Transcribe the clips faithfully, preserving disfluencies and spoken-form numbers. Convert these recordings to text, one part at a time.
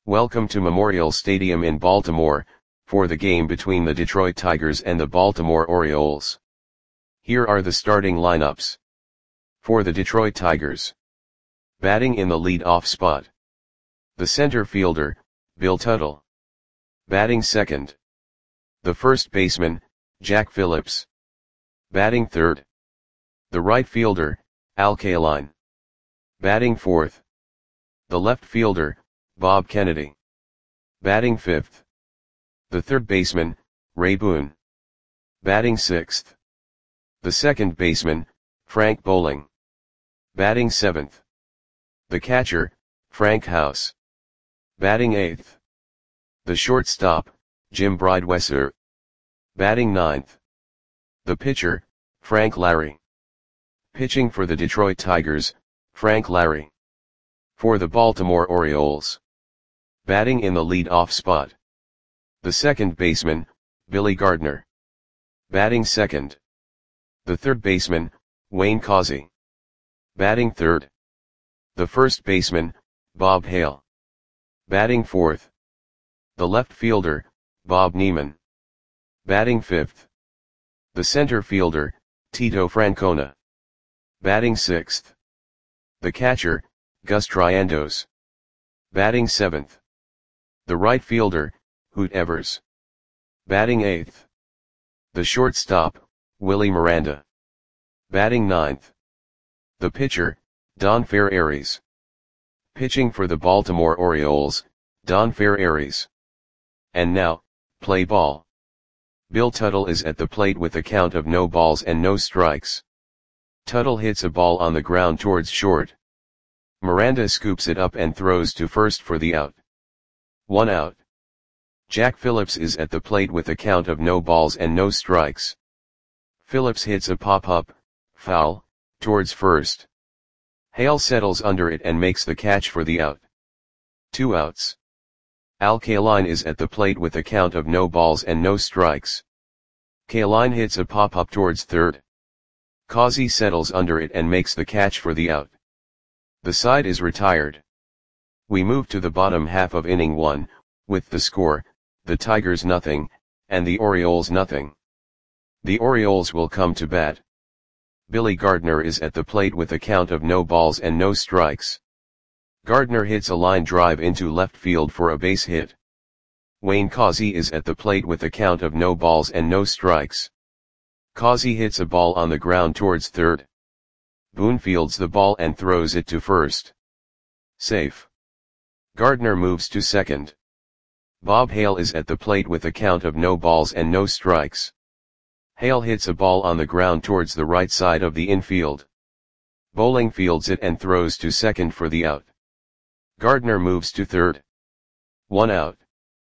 Welcome to Memorial Stadium in Baltimore, for the game between the Detroit Tigers and the Baltimore Orioles. Here are the starting lineups. For the Detroit Tigers. Batting in the lead-off spot. The center fielder, Bill Tuttle. Batting second. The first baseman, Jack Phillips. Batting third. The right fielder, Al Kaline. Batting fourth. The left fielder, Bob Kennedy. Batting fifth. The third baseman, Ray Boone. Batting sixth. The second baseman, Frank Bowling. Batting seventh. The catcher, Frank House. Batting eighth. The shortstop, Jim Bridewesser. Batting ninth. The pitcher, Frank Larry. Pitching for the Detroit Tigers, Frank Larry. For the Baltimore Orioles. Batting in the lead-off spot. The second baseman, Billy Gardner. Batting second. The third baseman, Wayne Causey. Batting third. The first baseman, Bob Hale. Batting fourth. The left fielder, Bob Neiman. Batting fifth. The center fielder, Tito Francona. Batting sixth. The catcher, Gus Triandos. Batting seventh. The right fielder, Hoot Evers. Batting eighth. The shortstop, Willie Miranda. Batting ninth. The pitcher, Don Ferraris. Pitching for the Baltimore Orioles, Don Ferraris. And now, play ball. Bill Tuttle is at the plate with a count of no balls and no strikes. Tuttle hits a ball on the ground towards short. Miranda scoops it up and throws to first for the out. One out. Jack Phillips is at the plate with a count of no balls and no strikes. Phillips hits a pop-up, foul, towards first. Hale settles under it and makes the catch for the out. Two outs. Al Kaline is at the plate with a count of no balls and no strikes. Kaline hits a pop-up towards third. Causey settles under it and makes the catch for the out. The side is retired. We move to the bottom half of inning one, with the score, the Tigers nothing, and the Orioles nothing. The Orioles will come to bat. Billy Gardner is at the plate with a count of no balls and no strikes. Gardner hits a line drive into left field for a base hit. Wayne Causey is at the plate with a count of no balls and no strikes. Causey hits a ball on the ground towards third. Boone fields the ball and throws it to first. Safe. Gardner moves to second. Bob Hale is at the plate with a count of no balls and no strikes. Hale hits a ball on the ground towards the right side of the infield. Bowling fields it and throws to second for the out. Gardner moves to third. One out.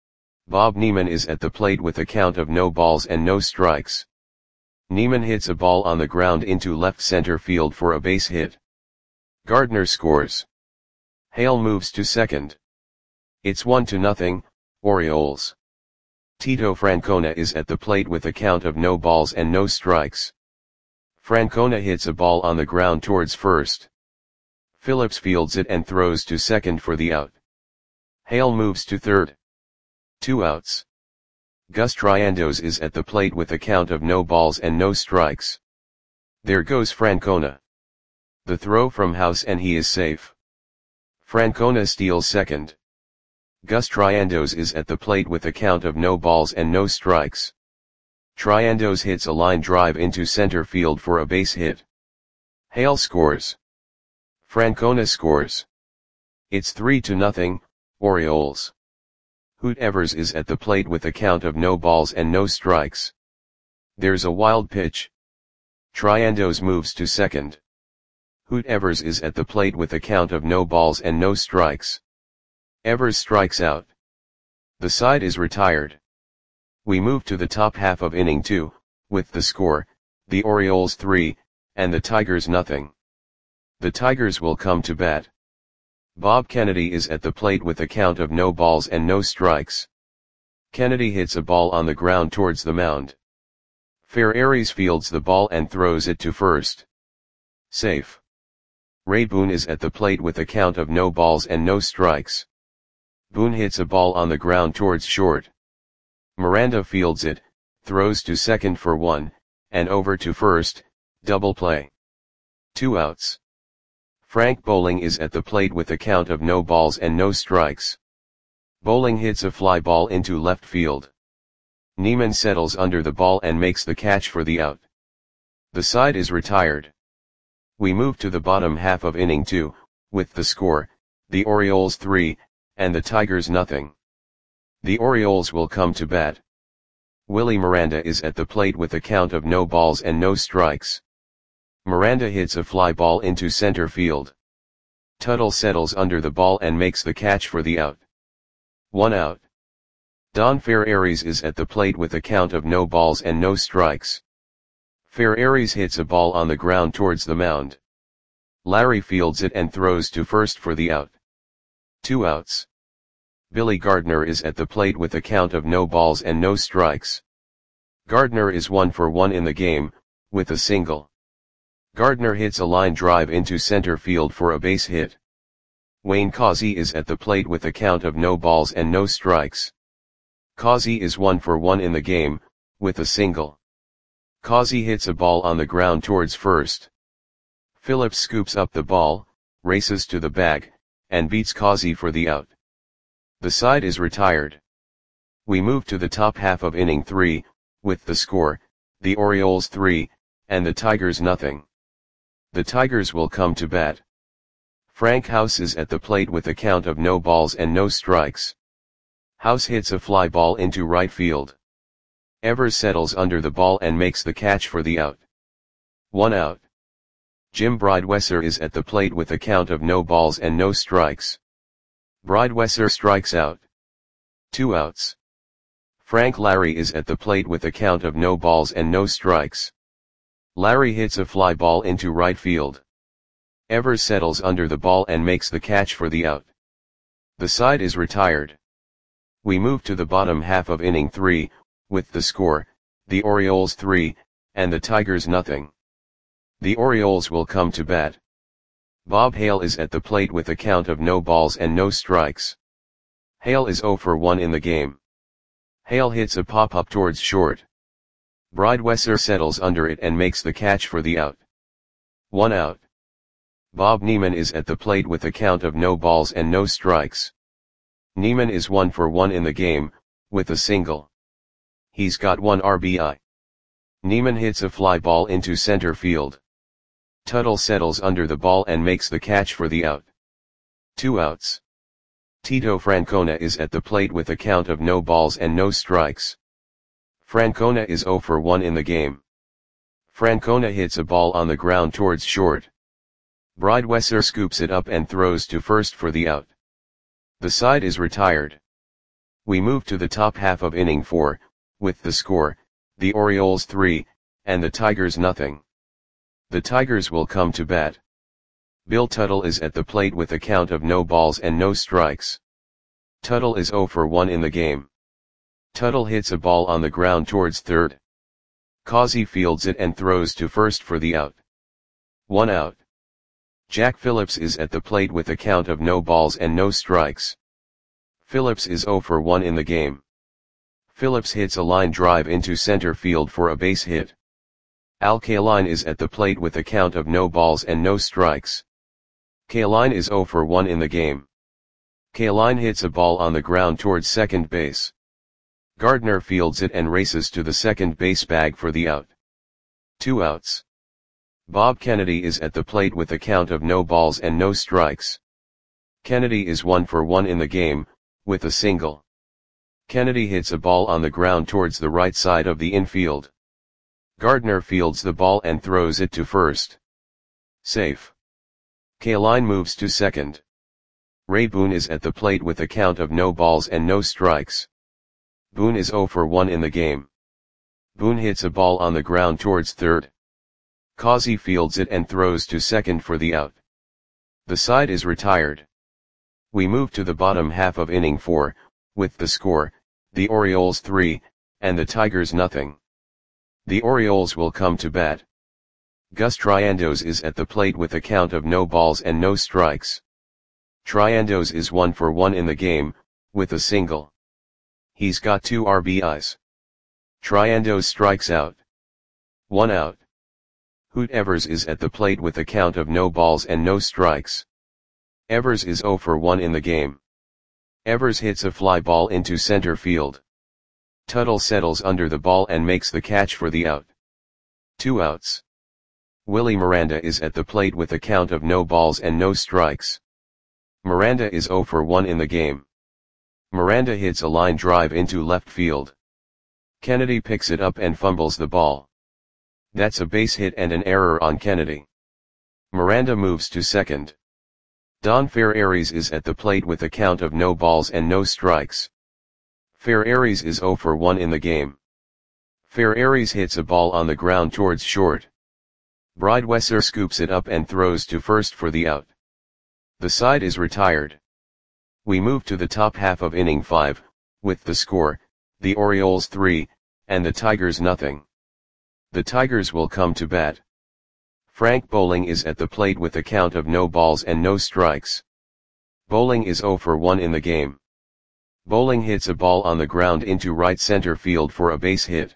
Bob Neiman is at the plate with a count of no balls and no strikes. Neiman hits a ball on the ground into left center field for a base hit. Gardner scores. Hale moves to second. It's one to nothing, Orioles. Tito Francona is at the plate with a count of no balls and no strikes. Francona hits a ball on the ground towards first. Phillips fields it and throws to second for the out. Hale moves to third. Two outs. Gus Triandos is at the plate with a count of no balls and no strikes. There goes Francona. The throw from House and he is safe. Francona steals second. Gus Triandos is at the plate with a count of no balls and no strikes. Triandos hits a line drive into center field for a base hit. Hale scores. Francona scores. It's three to nothing, Orioles. Hoot Evers is at the plate with a count of no balls and no strikes. There's a wild pitch. Triandos moves to second. Hoot Evers is at the plate with a count of no balls and no strikes. Evers strikes out. The side is retired. We move to the top half of inning two, with the score, the Orioles three, and the Tigers nothing. The Tigers will come to bat. Bob Kennedy is at the plate with a count of no balls and no strikes. Kennedy hits a ball on the ground towards the mound. Ferraris fields the ball and throws it to first. Safe. Ray Boone is at the plate with a count of no balls and no strikes. Boone hits a ball on the ground towards short. Miranda fields it, throws to second for one, and over to first, double play. Two outs. Frank Bowling is at the plate with a count of no balls and no strikes. Bowling hits a fly ball into left field. Neiman settles under the ball and makes the catch for the out. The side is retired. We move to the bottom half of inning two, with the score, the Orioles three, and the Tigers nothing. The Orioles will come to bat. Willie Miranda is at the plate with a count of no balls and no strikes. Miranda hits a fly ball into center field. Tuttle settles under the ball and makes the catch for the out. One out. Don Ferraris is at the plate with a count of no balls and no strikes. Ferraris hits a ball on the ground towards the mound. Larry fields it and throws to first for the out. Two outs. Billy Gardner is at the plate with a count of no balls and no strikes. Gardner is one for one in the game, with a single. Gardner hits a line drive into center field for a base hit. Wayne Causey is at the plate with a count of no balls and no strikes. Causey is one for one in the game, with a single. Causey hits a ball on the ground towards first. Phillips scoops up the ball, races to the bag, and beats Causey for the out. The side is retired. We move to the top half of inning three, with the score, the Orioles three, and the Tigers nothing. The Tigers will come to bat. Frank House is at the plate with a count of no balls and no strikes. House hits a fly ball into right field. Evers settles under the ball and makes the catch for the out. One out. Jim Bridewesser is at the plate with a count of no balls and no strikes. Bridewesser strikes out. Two outs. Frank Larry is at the plate with a count of no balls and no strikes. Larry hits a fly ball into right field. Evers settles under the ball and makes the catch for the out. The side is retired. We move to the bottom half of inning three, with the score, the Orioles three, and the Tigers nothing. The Orioles will come to bat. Bob Hale is at the plate with a count of no balls and no strikes. Hale is zero for one in the game. Hale hits a pop-up towards short. Bridewesser settles under it and makes the catch for the out. One out. Bob Neiman is at the plate with a count of no balls and no strikes. Neiman is one for one in the game, with a single. He's got one R B I. Neiman hits a fly ball into center field. Tuttle settles under the ball and makes the catch for the out. Two outs. Tito Francona is at the plate with a count of no balls and no strikes. Francona is zero for one in the game. Francona hits a ball on the ground towards short. Bridewesser scoops it up and throws to first for the out. The side is retired. We move to the top half of inning four, with the score, the Orioles three, and the Tigers nothing. The Tigers will come to bat. Bill Tuttle is at the plate with a count of no balls and no strikes. Tuttle is zero for one in the game. Tuttle hits a ball on the ground towards third. Causey fields it and throws to first for the out. One out. Jack Phillips is at the plate with a count of no balls and no strikes. Phillips is zero for one in the game. Phillips hits a line drive into center field for a base hit. Al Kaline is at the plate with a count of no balls and no strikes. Kaline is zero for one in the game. Kaline hits a ball on the ground towards second base. Gardner fields it and races to the second base bag for the out. Two outs. Bob Kennedy is at the plate with a count of no balls and no strikes. Kennedy is one for one in the game, with a single. Kennedy hits a ball on the ground towards the right side of the infield. Gardner fields the ball and throws it to first. Safe. Kaline moves to second. Ray Boone is at the plate with a count of no balls and no strikes. Boone is zero for one in the game. Boone hits a ball on the ground towards third. Causey fields it and throws to second for the out. The side is retired. We move to the bottom half of inning four, with the score, the Orioles three, and the Tigers nothing. The Orioles will come to bat. Gus Triandos is at the plate with a count of no balls and no strikes. Triandos is one for one in the game, with a single. He's got two R B Is. Triandos strikes out. One out. Hoot Evers is at the plate with a count of no balls and no strikes. Evers is zero for one in the game. Evers hits a fly ball into center field. Tuttle settles under the ball and makes the catch for the out. Two outs. Willie Miranda is at the plate with a count of no balls and no strikes. Miranda is zero for one in the game. Miranda hits a line drive into left field. Kennedy picks it up and fumbles the ball. That's a base hit and an error on Kennedy. Miranda moves to second. Don Ferraris is at the plate with a count of no balls and no strikes. Ferraris is zero for one in the game. Ferraris hits a ball on the ground towards short. Bridewesser scoops it up and throws to first for the out. The side is retired. We move to the top half of inning five, with the score, the Orioles three, and the Tigers nothing. The Tigers will come to bat. Frank Bowling is at the plate with a count of no balls and no strikes. Bowling is zero for one in the game. Bowling hits a ball on the ground into right center field for a base hit.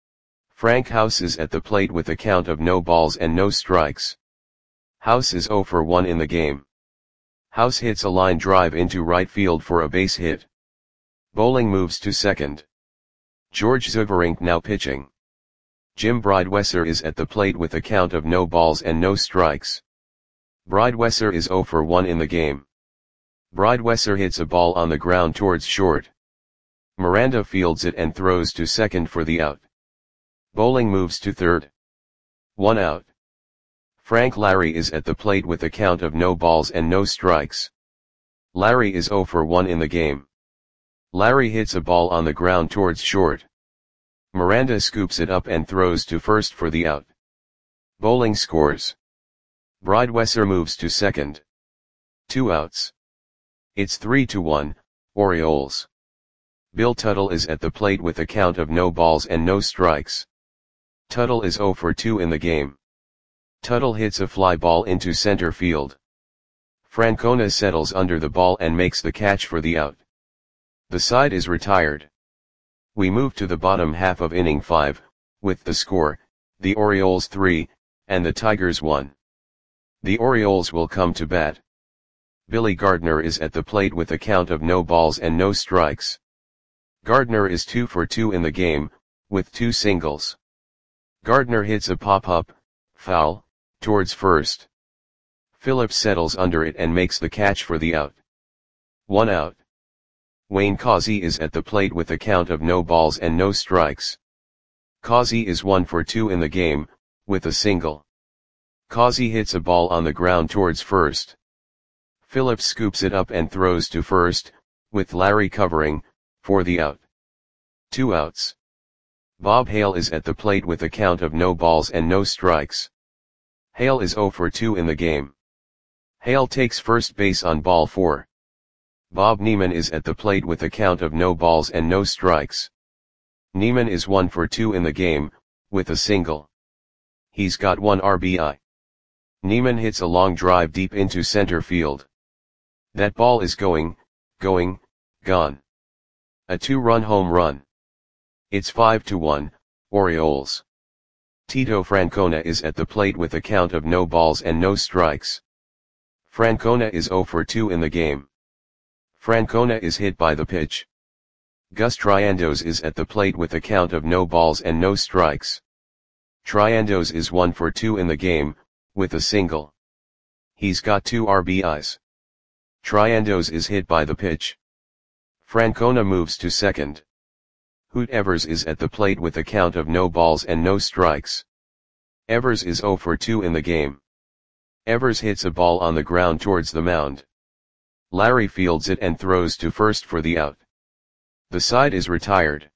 Frank House is at the plate with a count of no balls and no strikes. House is zero for one in the game. House hits a line drive into right field for a base hit. Bowling moves to second. George Zuberink now pitching. Jim Bridewesser is at the plate with a count of no balls and no strikes. Bridewesser is zero for one in the game. Bridewesser hits a ball on the ground towards short. Miranda fields it and throws to second for the out. Bowling moves to third. One out. Frank Larry is at the plate with a count of no balls and no strikes. Larry is zero for one in the game. Larry hits a ball on the ground towards short. Miranda scoops it up and throws to first for the out. Bowling scores. Bridewesser moves to second. Two outs. It's three to one, Orioles. Bill Tuttle is at the plate with a count of no balls and no strikes. Tuttle is zero for two in the game. Tuttle hits a fly ball into center field. Francona settles under the ball and makes the catch for the out. The side is retired. We move to the bottom half of inning five, with the score, the Orioles three, and the Tigers one. The Orioles will come to bat. Billy Gardner is at the plate with a count of no balls and no strikes. Gardner is two for two in the game, with two singles. Gardner hits a pop-up, foul, towards first. Phillips settles under it and makes the catch for the out. One out. Wayne Causey is at the plate with a count of no balls and no strikes. Causey is one for two in the game, with a single. Causey hits a ball on the ground towards first. Phillips scoops it up and throws to first, with Larry covering, for the out. Two outs. Bob Hale is at the plate with a count of no balls and no strikes. Hale is zero for two in the game. Hale takes first base on ball four. Bob Neiman is at the plate with a count of no balls and no strikes. Neiman is one for two in the game, with a single. He's got one R B I. Neiman hits a long drive deep into center field. That ball is going, going, gone. A two-run home run. It's five to one, Orioles. Tito Francona is at the plate with a count of no balls and no strikes. Francona is zero for two in the game. Francona is hit by the pitch. Gus Triandos is at the plate with a count of no balls and no strikes. Triandos is one for two in the game, with a single. He's got two R B Is. Triandos is hit by the pitch. Francona moves to second. Hoot Evers is at the plate with a count of no balls and no strikes. Evers is zero for two in the game. Evers hits a ball on the ground towards the mound. Larry fields it and throws to first for the out. The side is retired.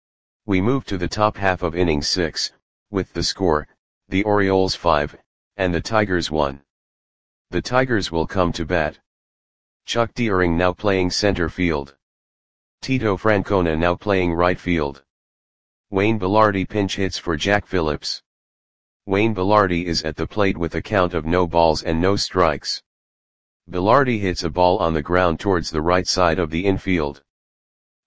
We move to the top half of inning six, with the score, the Orioles five, and the Tigers one. The Tigers will come to bat. Chuck Deering now playing center field. Tito Francona now playing right field. Wayne Belardi pinch hits for Jack Phillips. Wayne Belardi is at the plate with a count of no balls and no strikes. Belardi hits a ball on the ground towards the right side of the infield.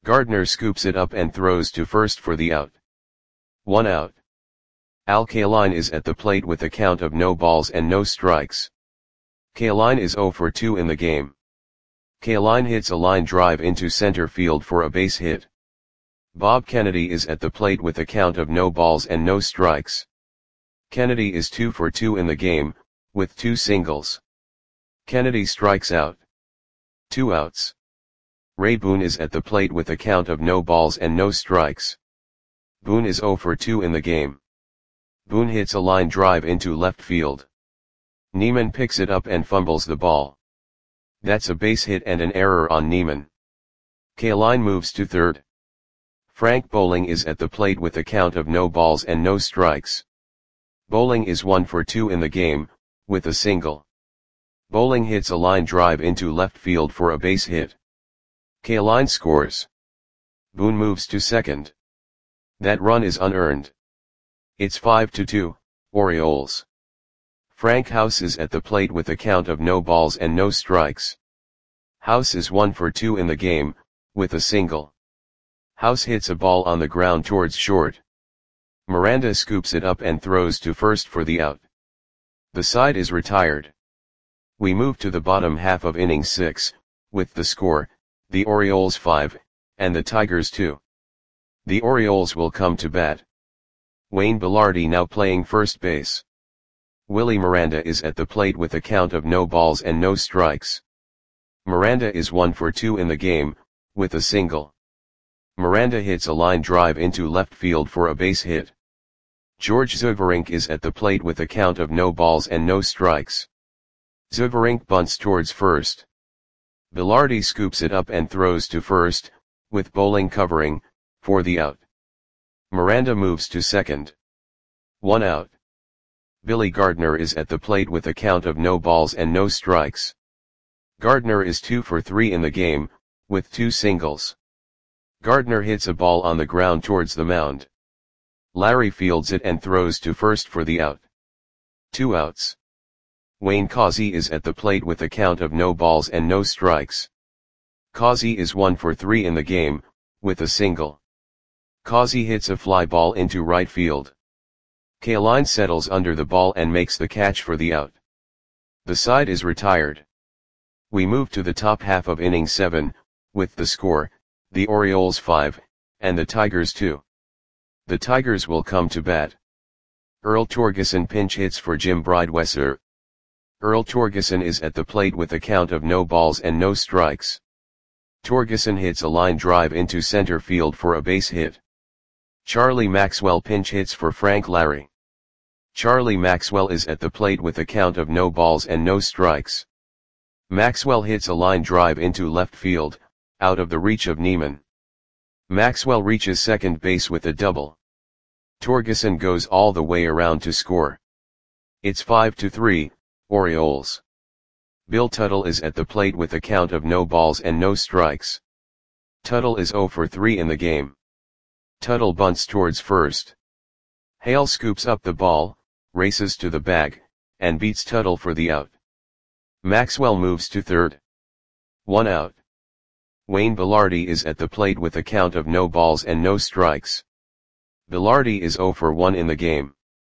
Gardner scoops it up and throws to first for the out. One out. Al Kaline is at the plate with a count of no balls and no strikes. Kaline is zero for two in the game. Kaline hits a line drive into center field for a base hit. Bob Kennedy is at the plate with a count of no balls and no strikes. Kennedy is two for two in the game, with two singles. Kennedy strikes out. Two outs. Ray Boone is at the plate with a count of no balls and no strikes. Boone is zero for two in the game. Boone hits a line drive into left field. Neiman picks it up and fumbles the ball. That's a base hit and an error on Neiman. Kaline moves to third. Frank Bowling is at the plate with a count of no balls and no strikes. Bowling is one for two in the game, with a single. Bowling hits a line drive into left field for a base hit. Kaline scores. Boone moves to second. That run is unearned. It's five to two, Orioles. Frank House is at the plate with a count of no balls and no strikes. House is one for two in the game, with a single. House hits a ball on the ground towards short. Miranda scoops it up and throws to first for the out. The side is retired. We move to the bottom half of inning six, with the score, the Orioles five, and the Tigers two. The Orioles will come to bat. Wayne Belardi now playing first base. Willie Miranda is at the plate with a count of no balls and no strikes. Miranda is one for two in the game, with a single. Miranda hits a line drive into left field for a base hit. George Zuverink is at the plate with a count of no balls and no strikes. Zuverink bunts towards first. Belardi scoops it up and throws to first, with Bowling covering, for the out. Miranda moves to second. One out. Billy Gardner is at the plate with a count of no balls and no strikes. Gardner is two for three in the game, with two singles. Gardner hits a ball on the ground towards the mound. Larry fields it and throws to first for the out. Two outs. Wayne Causey is at the plate with a count of no balls and no strikes. Causey is one for three in the game, with a single. Causey hits a fly ball into right field. Kaline settles under the ball and makes the catch for the out. The side is retired. We move to the top half of inning seven, with the score, the Orioles five, and the Tigers two. The Tigers will come to bat. Earl Torgeson pinch hits for Jim Bridewesser. Earl Torgeson is at the plate with a count of no balls and no strikes. Torgeson hits a line drive into center field for a base hit. Charlie Maxwell pinch hits for Frank Larry. Charlie Maxwell is at the plate with a count of no balls and no strikes. Maxwell hits a line drive into left field, out of the reach of Neiman. Maxwell reaches second base with a double. Torgeson goes all the way around to score. It's five to three, Orioles. Bill Tuttle is at the plate with a count of no balls and no strikes. Tuttle is zero for three in the game. Tuttle bunts towards first. Hale scoops up the ball, races to the bag, and beats Tuttle for the out. Maxwell moves to third. One out. Wayne Belardi is at the plate with a count of no balls and no strikes. Belardi is zero for one in the game.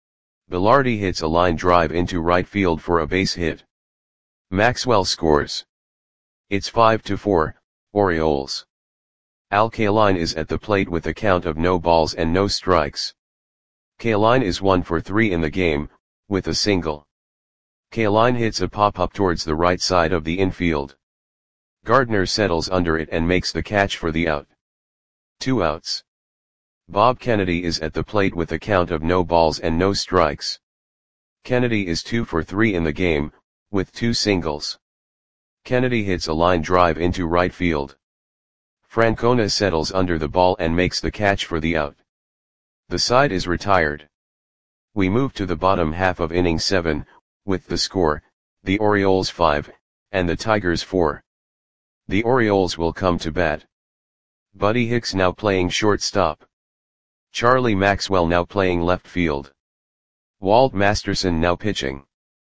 Belardi hits a line drive into right field for a base hit. Maxwell scores. It's five to four, Orioles. Al Kaline is at the plate with a count of no balls and no strikes. Kaline is one for three in the game, with a single. Kaline hits a pop-up towards the right side of the infield. Gardner settles under it and makes the catch for the out. Two outs. Bob Kennedy is at the plate with a count of no balls and no strikes. Kennedy is two for three in the game, with two singles. Kennedy hits a line drive into right field. Francona settles under the ball and makes the catch for the out. The side is retired. We move to the bottom half of inning seven, with the score, the Orioles five, and the Tigers four. The Orioles will come to bat. Buddy Hicks now playing shortstop. Charlie Maxwell now playing left field. Walt Masterson now pitching.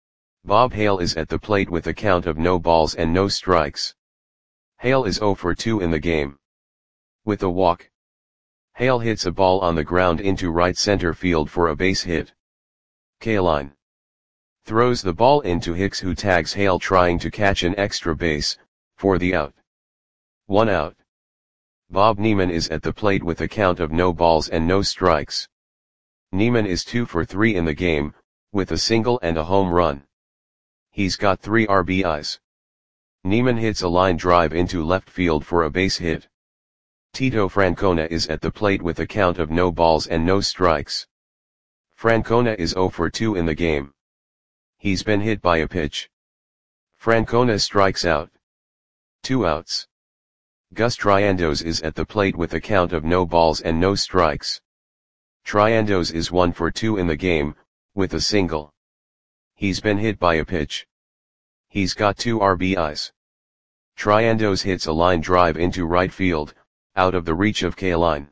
Bob Hale is at the plate with a count of no balls and no strikes. Hale is zero for two in the game. with a walk. Hale hits a ball on the ground into right center field for a base hit. Kaline throws the ball into Hicks, who tags Hale trying to catch an extra base, for the out. One out. Bob Neiman is at the plate with a count of no balls and no strikes. Neiman is two for three in the game, with a single and a home run. He's got three R B Is. Neiman hits a line drive into left field for a base hit. Tito Francona is at the plate with a count of no balls and no strikes. Francona is zero for two in the game. He's been hit by a pitch. Francona strikes out. Two outs. Gus Triandos is at the plate with a count of no balls and no strikes. Triandos is one for two in the game, with a single. He's been hit by a pitch. He's got two R B Is. Triandos hits a line drive into right field, out of the reach of Kaline.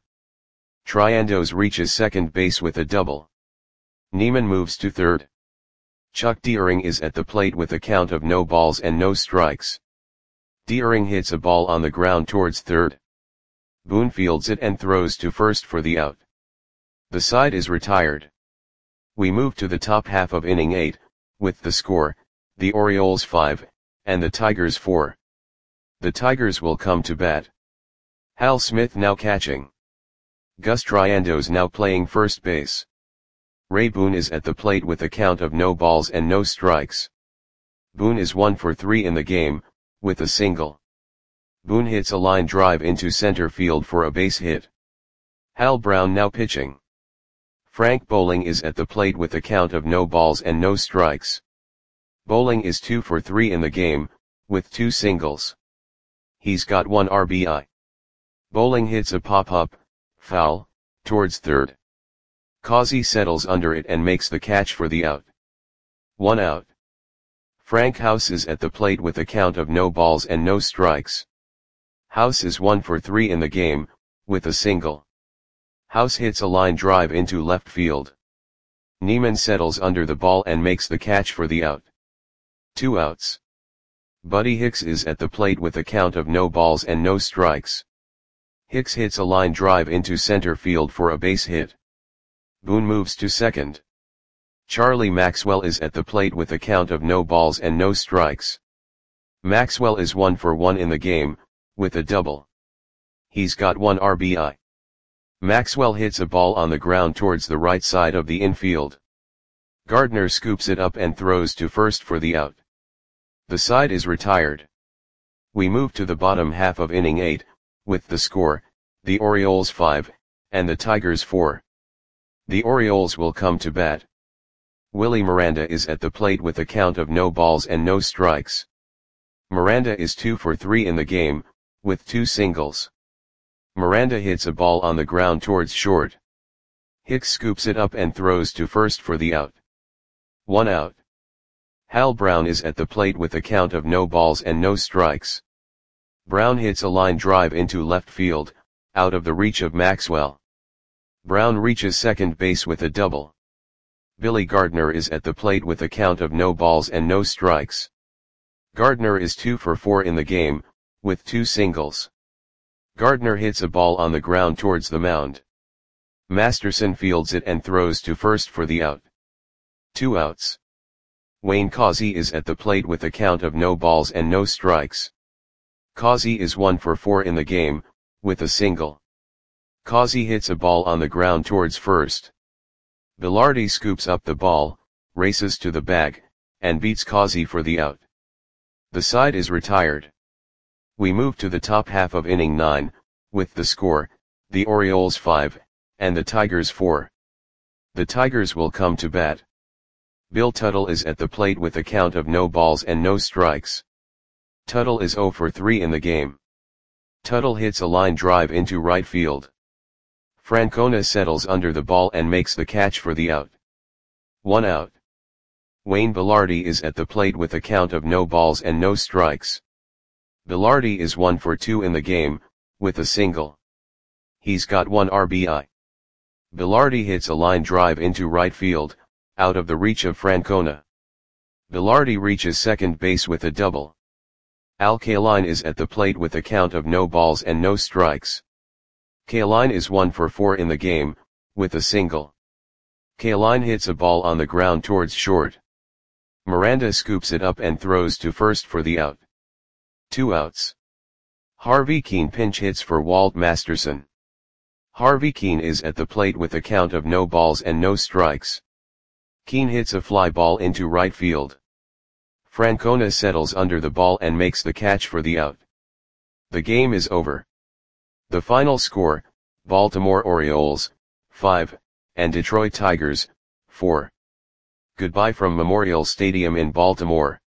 Triandos reaches second base with a double. Neiman moves to third. Chuck Deering is at the plate with a count of no balls and no strikes. Deering hits a ball on the ground towards third. Boone fields it and throws to first for the out. The side is retired. We move to the top half of inning eight, with the score, the Orioles five, and the Tigers four. The Tigers will come to bat. Hal Smith now catching. Gus Triandos now playing first base. Ray Boone is at the plate with a count of no balls and no strikes. Boone is one for three in the game, with a single. Boone hits a line drive into center field for a base hit. Hal Brown now pitching. Frank Bowling is at the plate with a count of no balls and no strikes. Bowling is two for three in the game, with two singles. He's got one R B I. Bowling hits a pop-up, foul, towards third. Causey settles under it and makes the catch for the out. One out. Frank House is at the plate with a count of no balls and no strikes. House is one for three in the game, with a single. House hits a line drive into left field. Neiman settles under the ball and makes the catch for the out. Two outs. Buddy Hicks is at the plate with a count of no balls and no strikes. Hicks hits a line drive into center field for a base hit. Boone moves to second. Charlie Maxwell is at the plate with a count of no balls and no strikes. Maxwell is one for one in the game, with a double. He's got one R B I. Maxwell hits a ball on the ground towards the right side of the infield. Gardner scoops it up and throws to first for the out. The side is retired. We move to the bottom half of inning eight, with the score, the Orioles five, and the Tigers four. The Orioles will come to bat. Willie Miranda is at the plate with a count of no balls and no strikes. Miranda is two for three in the game, with two singles. Miranda hits a ball on the ground towards short. Hicks scoops it up and throws to first for the out. One out. Hal Brown is at the plate with a count of no balls and no strikes. Brown hits a line drive into left field, out of the reach of Maxwell. Brown reaches second base with a double. Billy Gardner is at the plate with a count of no balls and no strikes. Gardner is two for four in the game, with two singles. Gardner hits a ball on the ground towards the mound. Masterson fields it and throws to first for the out. Two outs. Wayne Causey is at the plate with a count of no balls and no strikes. Causey is one for four in the game, with a single. Causey hits a ball on the ground towards first. Velarde scoops up the ball, races to the bag, and beats Causey for the out. The side is retired. We move to the top half of inning nine, with the score, the Orioles five, and the Tigers four. The Tigers will come to bat. Bill Tuttle is at the plate with a count of no balls and no strikes. Tuttle is zero for three in the game. Tuttle hits a line drive into right field. Francona settles under the ball and makes the catch for the out. One out. Wayne Velarde is at the plate with a count of no balls and no strikes. Velarde is one for two in the game, with a single. He's got one R B I. Velarde hits a line drive into right field, out of the reach of Francona. Velarde reaches second base with a double. Al Kaline is at the plate with a count of no balls and no strikes. Kaline is one for four in the game, with a single. Kaline hits a ball on the ground towards short. Miranda scoops it up and throws to first for the out. Two outs. Harvey Keane pinch hits for Walt Masterson. Harvey Keane is at the plate with a count of no balls and no strikes. Keane hits a fly ball into right field. Francona settles under the ball and makes the catch for the out. The game is over. The final score, Baltimore Orioles, five, and Detroit Tigers, four. Goodbye from Memorial Stadium in Baltimore.